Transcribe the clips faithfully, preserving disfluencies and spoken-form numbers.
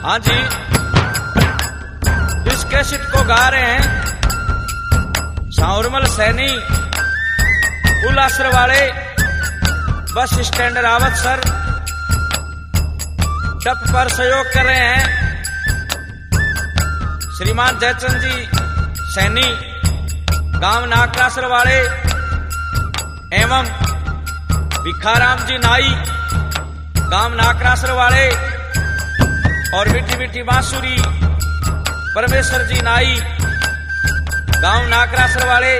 हाँ जी, इस कैसेट को गा रहे हैं साउरमल सैनी, उल्लासर वाले, बस स्टैंड रावत सर। टप पर सहयोग कर रहे हैं श्रीमान जयचंद जी सैनी, गांव नाकरासर वाले, एवं भिखाराम जी नाई, गांव नाकरासर वाले, और मीठी मीठी बांसुरी परमेश्वर जी नाई, गांव नाकरासर वाले,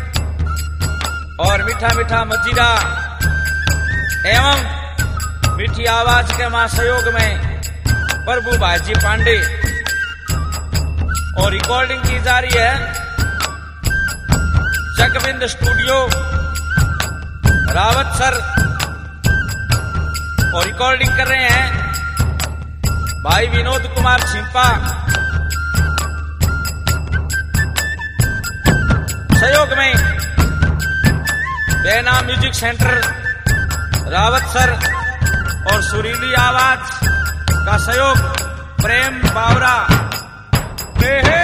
और मीठा मीठा मजीरा एवं मीठी आवाज के महासहयोग में प्रभु भाईजी पांडे। और रिकॉर्डिंग की जा रही है जगविंद स्टूडियो रावत सर, और रिकॉर्डिंग कर रहे हैं भाई विनोद कुमार छिंपा। सहयोग में बेना म्यूजिक सेंटर रावत सर, और सुरीली आवाज का सहयोग प्रेम बावरा। हे हे